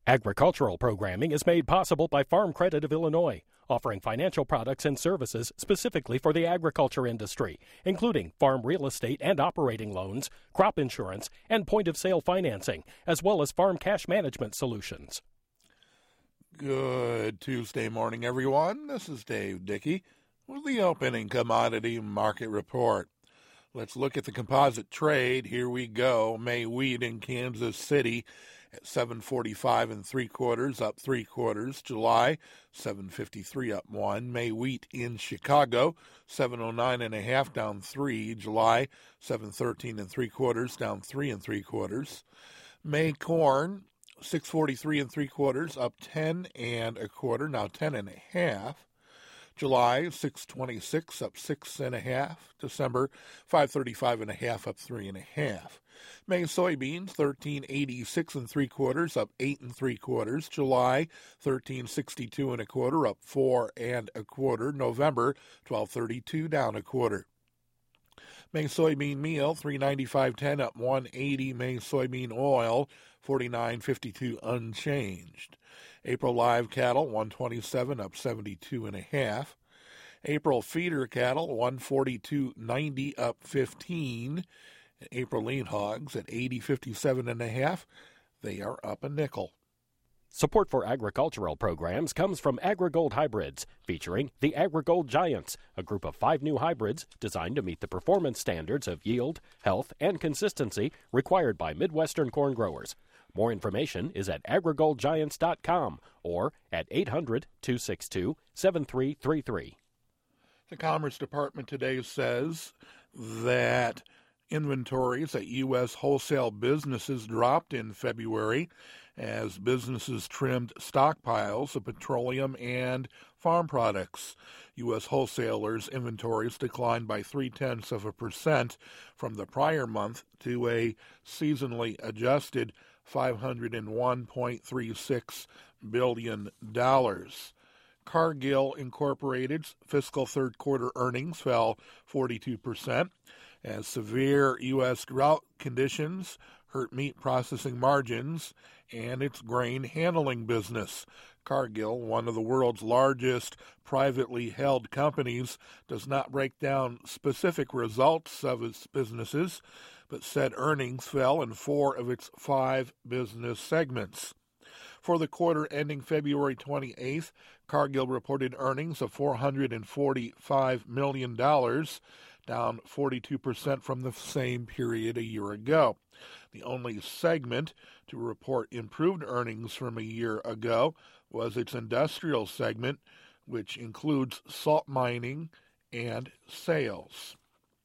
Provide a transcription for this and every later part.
Agricultural programming is made possible by Farm Credit of Illinois, offering financial products and services specifically for the agriculture industry, including farm real estate and operating loans, crop insurance, and point-of-sale financing, as well as farm cash management solutions. Good Tuesday morning, everyone. This is Dave Dickey with the opening commodity market report. Let's look at the composite trade. Here we go. May wheat in Kansas City at 7.45 3/4, up 3/4. July 7.53, up 1. May wheat in Chicago 7.09 1/2, down 3. July 7.13 3/4, down 3 3/4. May corn 6.43 3/4, up 10 1/4, now 10 1/2. July 6.26, up 6 1/2. December 5.35 1/2, up 3 1/2. May soybeans 13.86 3/4, up 8 3/4. July 13.62 1/4, up 4 1/4. November 12.32, down 1/4. May soybean meal 3.95 up 1.80. May soybean oil 49.52 unchanged. April live cattle 127 up 72 1/2. April feeder cattle 142.90 up 15. April lean hogs at 80.57 1/2. They are up a nickel. Support for agricultural programs comes from AgriGold Hybrids, featuring the AgriGold Giants, a group of 5 new hybrids designed to meet the performance standards of yield, health, and consistency required by Midwestern corn growers. More information is at agrigoldgiants.com or at 800-262-7333. The Commerce Department today says that inventories at U.S. wholesale businesses dropped in February as businesses trimmed stockpiles of petroleum and farm products. U.S. wholesalers' inventories declined by 0.3% from the prior month to a seasonally adjusted $501.36 billion. Cargill Incorporated's fiscal third quarter earnings fell 42% as severe U.S. drought conditions hurt meat processing margins and its grain handling business. Cargill, one of the world's largest privately held companies, does not break down specific results of its businesses, but said earnings fell in 4 of its 5 business segments. For the quarter ending February 28th, Cargill reported earnings of $445 million, down 42% from the same period a year ago. The only segment to report improved earnings from a year ago was its industrial segment, which includes salt mining and sales.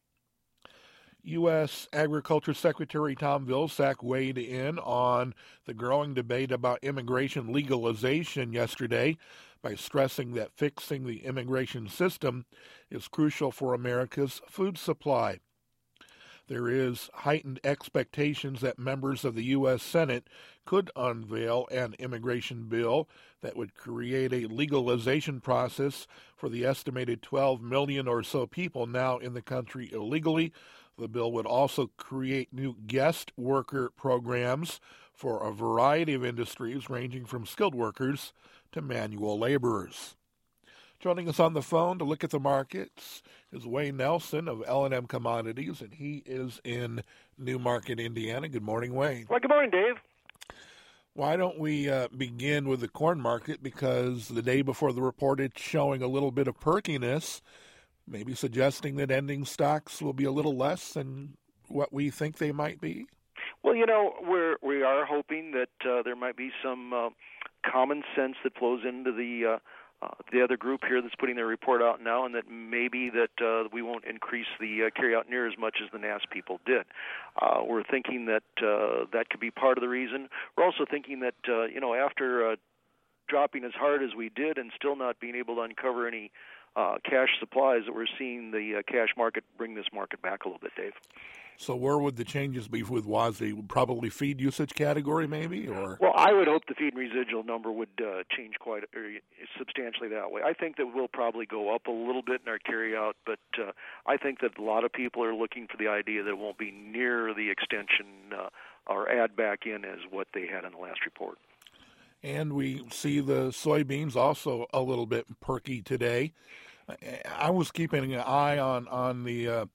U.S. Agriculture Secretary Tom Vilsack weighed in on the growing debate about immigration legalization yesterday by stressing that fixing the immigration system is crucial for America's food supply. There is heightened expectations that members of the U.S. Senate could unveil an immigration bill that would create a legalization process for the estimated 12 million or so people now in the country illegally. The bill would also create new guest worker programs for a variety of industries ranging from skilled workers to manual laborers. Joining us on the phone to look at the markets is Wayne Nelson of L&M Commodities, and he is in Newmarket, Indiana. Good morning, Wayne. Well, good morning, Dave. Why don't we begin with the corn market, because the day before the report it's showing a little bit of perkiness, maybe suggesting that ending stocks will be a little less than what we think they might be? Well, we are hoping that there might be some common sense that flows into the other group here that's putting their report out now, and that maybe that we won't increase the carryout near as much as the NASS people did. We're thinking that that could be part of the reason. We're also thinking that, after dropping as hard as we did and still not being able to uncover any cash supplies, that we're seeing the cash market bring this market back a little bit, Dave. So where would the changes be with WASDE? Probably feed usage category, maybe? Or Well, I would hope the feed and residual number would change quite substantially that way. I think that we'll probably go up a little bit in our carryout, but I think that a lot of people are looking for the idea that it won't be near the extension or add back in as what they had in the last report. And we see the soybeans also a little bit perky today. I was keeping an eye on the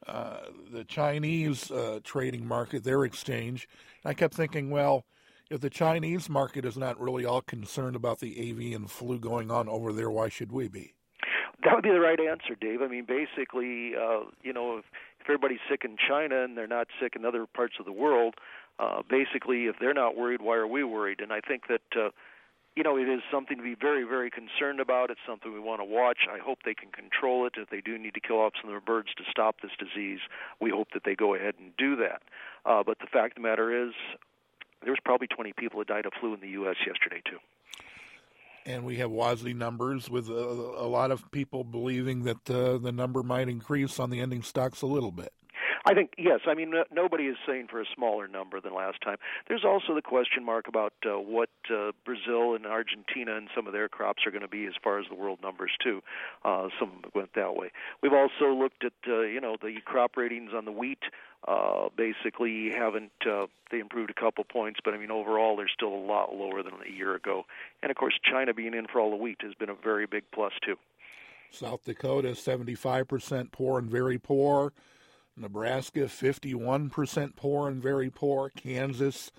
Chinese trading market, their exchange. I kept thinking, well, if the Chinese market is not really all concerned about the avian flu going on over there, why should we be? That would be the right answer, Dave. I mean, basically, if everybody's sick in China and they're not sick in other parts of the world, basically, if they're not worried, why are we worried? And I think that, it is something to be very, very concerned about. It's something we want to watch. I hope they can control it. If they do need to kill off some of their birds to stop this disease, we hope that they go ahead and do that. But the fact of the matter is, there's probably 20 people that died of flu in the U.S. yesterday, too. And we have WASDE numbers with a lot of people believing that the number might increase on the ending stocks a little bit. I think, yes. I mean, nobody is saying for a smaller number than last time. There's also the question mark about what Brazil and Argentina and some of their crops are going to be as far as the world numbers, too. Some went that way. We've also looked at, the crop ratings on the wheat. Basically haven't, they improved a couple points, but I mean, overall, they're still a lot lower than a year ago. And, of course, China being in for all the wheat has been a very big plus, too. South Dakota, 75% poor and very poor. Nebraska, 51% poor and very poor. Kansas,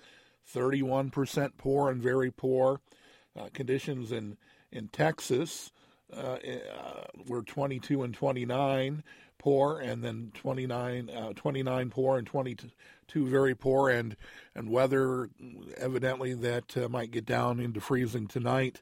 31% poor and very poor. Conditions in Texas were 22 and 29 poor, and then 29 poor and 22 very poor, and weather evidently that might get down into freezing tonight.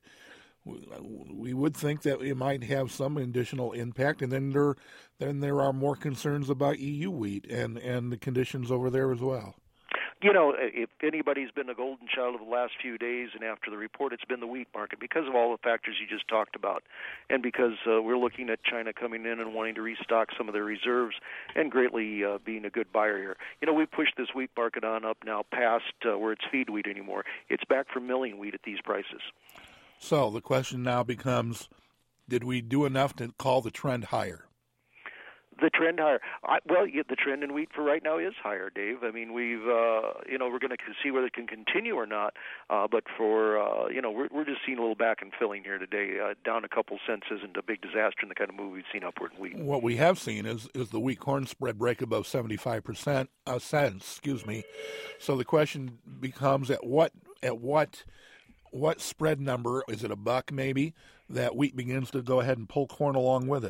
We would think that it might have some additional impact, and then there are more concerns about EU wheat and the conditions over there as well. If anybody's been a golden child of the last few days and after the report, it's been the wheat market because of all the factors you just talked about, and because we're looking at China coming in and wanting to restock some of their reserves and greatly being a good buyer here. We pushed this wheat market on up now past where it's feed wheat anymore. It's back for milling wheat at these prices. So the question now becomes, did we do enough to call the trend higher? The trend higher. The trend in wheat for right now is higher, Dave. I mean, we're going to see whether it can continue or not. But for, we're just seeing a little back and filling here today. Down a couple cents isn't a big disaster in the kind of move we've seen upward in wheat. What we have seen is the wheat corn spread break above 75 cents. So the question becomes, at what spread number, is it $1 maybe, that wheat begins to go ahead and pull corn along with it?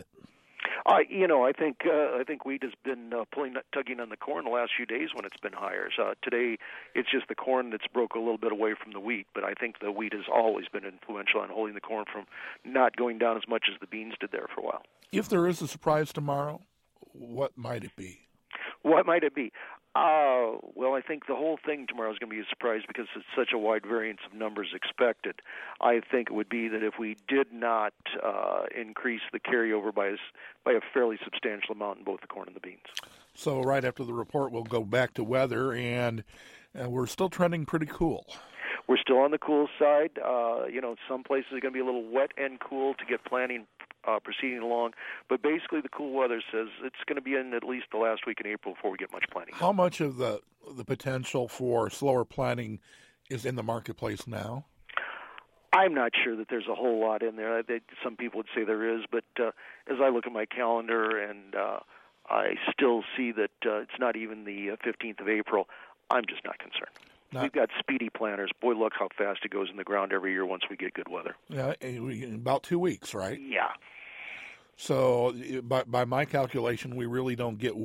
I think wheat has been tugging on the corn the last few days when it's been higher. So today, it's just the corn that's broke a little bit away from the wheat. But I think the wheat has always been influential on holding the corn from not going down as much as the beans did there for a while. If there is a surprise tomorrow, what might it be? What might it be? I think the whole thing tomorrow is going to be a surprise because it's such a wide variance of numbers expected. I think it would be that if we did not increase the carryover by a fairly substantial amount in both the corn and the beans. So right after the report, we'll go back to weather, and we're still trending pretty cool. We're still on the cool side. Some places are going to be a little wet and cool to get planting proceeding along. But basically, the cool weather says it's going to be in at least the last week in April before we get much planting. How much of the potential for slower planting is in the marketplace now? I'm not sure that there's a whole lot in there. Some people would say there is, but as I look at my calendar and I still see that it's not even the 15th of April, I'm just not concerned. We've got speedy planters. Boy, look how fast it goes in the ground every year once we get good weather. Yeah, in about 2 weeks, right? Yeah. So, by my calculation, we really don't get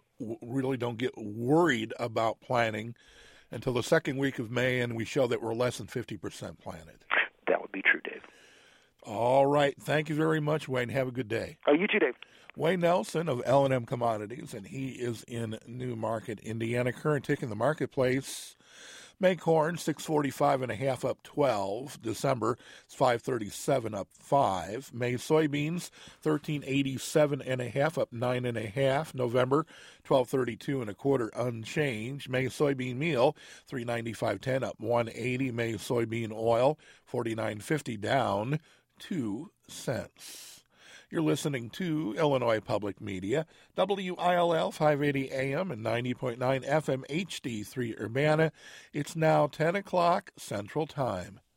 worried about planting until the second week of May, and we show that we're less than 50% planted. That would be true, Dave. All right. Thank you very much, Wayne. Have a good day. You too, Dave. Wayne Nelson of L&M Commodities, and he is in New Market, Indiana. Current tick in the marketplace. May corn, 645.5 up 12. December, it's 537 up 5. May soybeans, 1387.5 up 9.5. November, 1232.25 unchanged. May soybean meal, 395.10 up 180. May soybean oil, 49.50 down 2 cents. You're listening to Illinois Public Media, WILL 580 AM and 90.9 FM HD3 Urbana. It's now 10 o'clock Central Time.